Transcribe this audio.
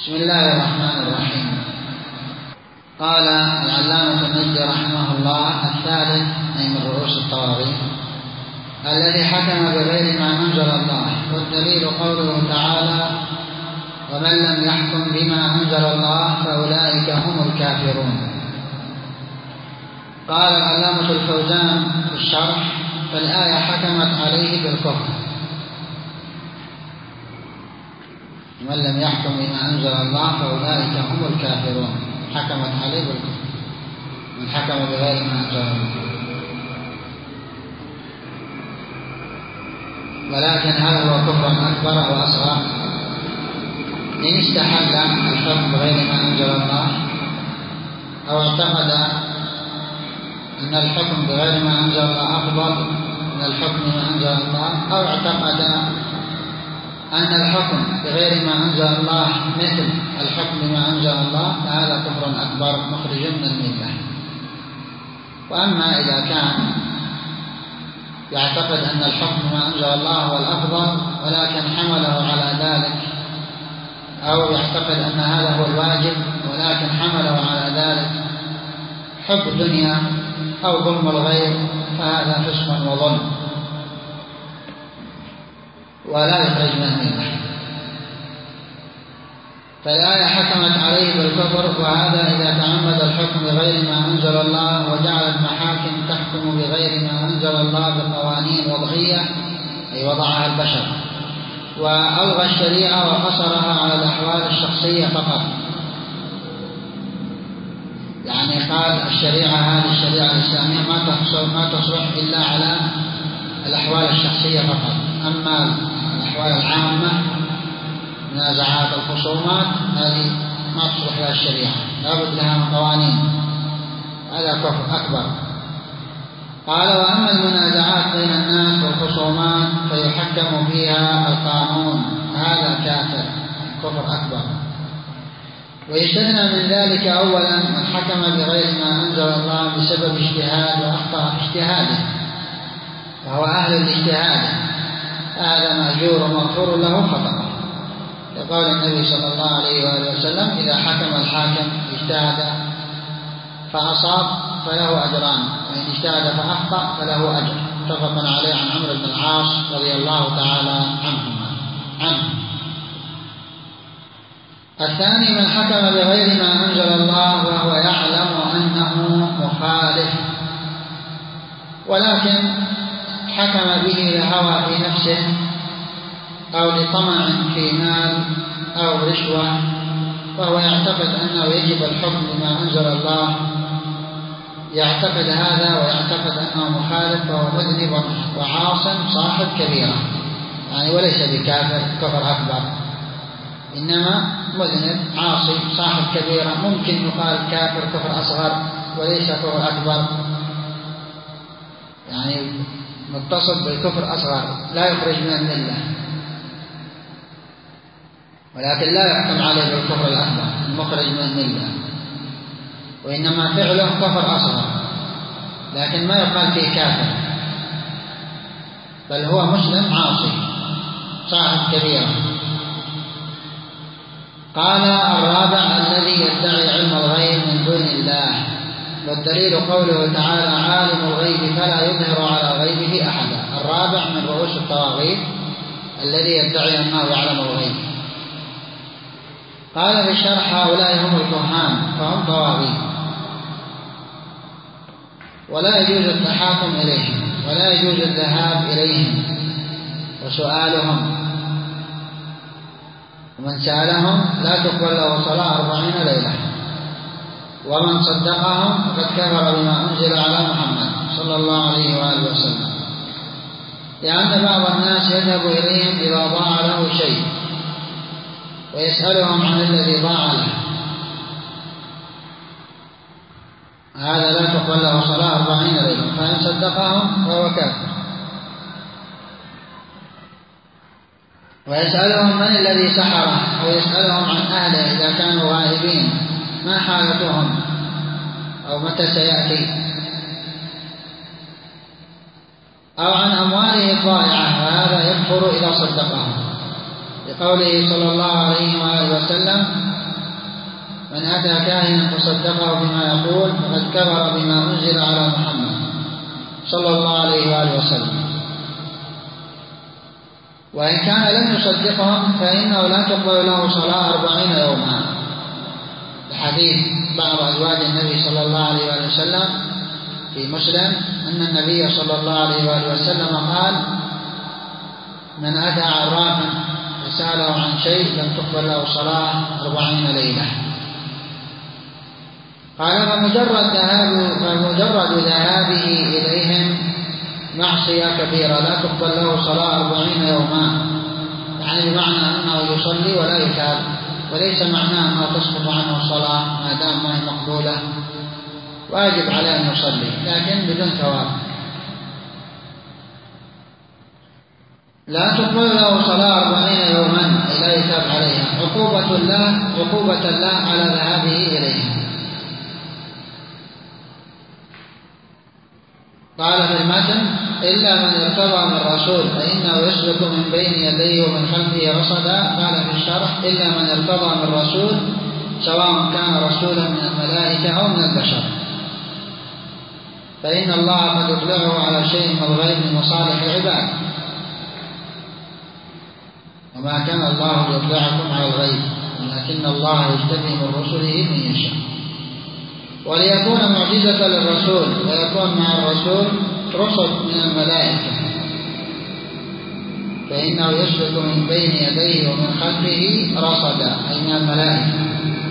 بسم الله الرحمن الرحيم. قال العلامة النجدي رحمه الله: الثالث أي من رؤوس الطواغيت الذي حكم بغير ما أنزل الله، والدليل قوله تعالى: ومن لم يحكم بما أنزل الله فأولئك هم الكافرون. قال العلامة الفوزان في الشرح: فالآية حكمت عليه بالكفر. من لم يحكم بما أنزل الله فأولئك هم الكافرون، حكمت عليه بالكفر من حكم بغير ما أنزل الله. ولكن هل هو كفر أكبر أو أصغر؟ إن استحل الحكم بغير ما أنزل الله، أو اعتقد أن الحكم بغير ما أنزل الله أفضل من الحكم بما أنزل الله، أو اعتقد أن الحكم بغير ما أنزل الله مثل الحكم بما أنزل الله، فهذا كفر أكبر مخرج من الملة. وأما إذا كان يعتقد أن الحكم بما أنزل الله هو الأفضل ولكن حمله على ذلك، أو يعتقد أن هذا هو الواجب ولكن حمله على ذلك حب الدنيا أو ظلم الغير، فهذا فسق وظلم ولا يخرج من الملة. فالآية حكمت عليه بالكفر، وهذا إذا تعمد الحكم بغير ما أنزل الله وجعل المحاكم تحكم بغير ما أنزل الله بقوانين وضعية، أي وضعها البشر، وألغى الشريعة وقصرها على الأحوال الشخصية فقط. يعني قال الشريعة هذه الشريعة الإسلامية ما تصلح إلا على الأحوال الشخصية فقط، أما الأحوال العامة منازعات الخصومات هذه ما تصلح لها الشريعة، لابد لها من قوانين. هذا كفر أكبر. قال: وأما المنازعات بين الناس والخصومات فيحكم فيها القانون، هذا كافر كفر أكبر. ويستثنى من ذلك أولا من حكم بغير ما أنزل الله بسبب اجتهاد وأخطأ في اجتهاده، وهو أهل الاجتهاد، هذا مأجور ومغفور له خطأه، لقول النبي صلى الله عليه وآله وسلم: إذا حكم الحاكم اجتهد فأصاب فله أجران، وإن اجتهد فأخطأ فله أجر. متفق عليه عن عمرو بن العاص رضي الله تعالى عنه. الثاني من حكم بغير ما أنزل الله وهو يعلم أنه مخالف، ولكن حكم به لهوى في نفسه أو لطمع في مال أو رشوة، وهو يعتقد أنه يجب الحكم بما أنزل الله، يعتقد هذا ويعتقد أنه مخالف، فهو مذنب وعاص صاحب كبيرة، يعني وليس بكافر كفر أكبر، إنما مذنب عاصي صاحب كبيرة. ممكن يقال كافر كفر أصغر وليس كفر أكبر، يعني متصل بالكفر أصغر لا يخرج من الملة، ولكن لا يحكم عليه بالكفر الأكبر المخرج من الملة، وإنما فعله كفر أصغر، لكن ما يقال فيه كافر، بل هو مسلم عاصي صاحب كبيرة. قال: الرابع الذي يدعي علم الغيب من دون الله، والدليل قوله تعالى: عالم الغيب فلا يظهر على غيبه أحدا. الرابع من رؤوس الطواغيت الذي يدعي أنه يعلم الغيب. قال في الشرح: هؤلاء هم الكهان فهم طواغيت، ولا يجوز التحاكم إليهم ولا يجوز الذهاب إليهم وسؤالهم، ومن سألهم لا تقبل له صلاة 40 ليلة، ومن صدقهم فقد كفر بما أنزل على محمد صلى الله عليه وآله وسلم، لأن بعض الناس يذهب إليهم إذا ضاع له شيء ويسألهم عن الذي ضاع له، هذا لا تقبل له صلاة 40 ليلة، فإن صدقهم فهو كافر. ويسألهم من الذي سحره، ويسألهم عن أهله إذا كانوا غائبين ما حالتهم أو متى سيأتي، أو عن أمواله الضائعة، وهذا يكفر إذا صدقهم. لقوله صلى الله عليه وآله وسلم: من أتى كاهنا فصدقه بما يقول فقد كفر بما أنزل على محمد صلى الله عليه وآله وسلم. وإن كان لم يصدقهم فإنه لا تقبل له صلاة 40 يوما، لحديث بعض أزواج النبي صلى الله عليه وآله وسلم في مسلم أن النبي صلى الله عليه وآله وسلم قال: من أتى عرافا فسأله عن شيء لم تقبل له صلاة 40 ليلة. قال: فمجرد ذهابه إليهم معصية كبيرة لا تقبل له صلاة 40 يوما، يعني بمعنى أنه يصلي ولا يتاب، وليس معناه أنه تسقط عنه الصلاة ما دام ما هي مقبولة، واجب عليه أن يصلي لكن بدون ثواب. لا تقبل له صلاة 40 يوما أي لا يتاب عليها، عقوبة الله على ذهابه إليهم. قال في المتن: إلا من ارتضى من رسول فإنه يسلك من بين يديه ومن خلفه رصدا. قال في الشرح: إلا من ارتضى من رسول سواء كان رسولا من الملائكة أو من البشر، فإن الله قد يطلعه على شيء من الغيب من مصالح العباد، وما كان الله ليطلعكم على الغيب ولكن الله يجتبي من رسله من يشاء. وليكون معجزة للرسول ويكون مع الرسول رسل من الملائكة، فإنه يسلك من بين يديه ومن خلفه رصدا أي من الملائكة.